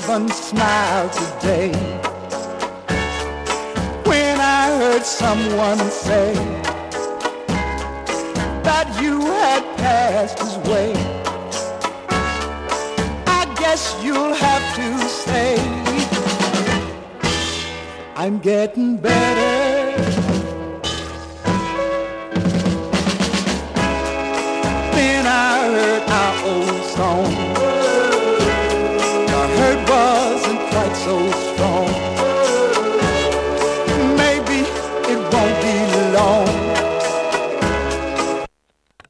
even smile today. When I heard someone say that you had passed his way, I guess you'll have to say I'm getting better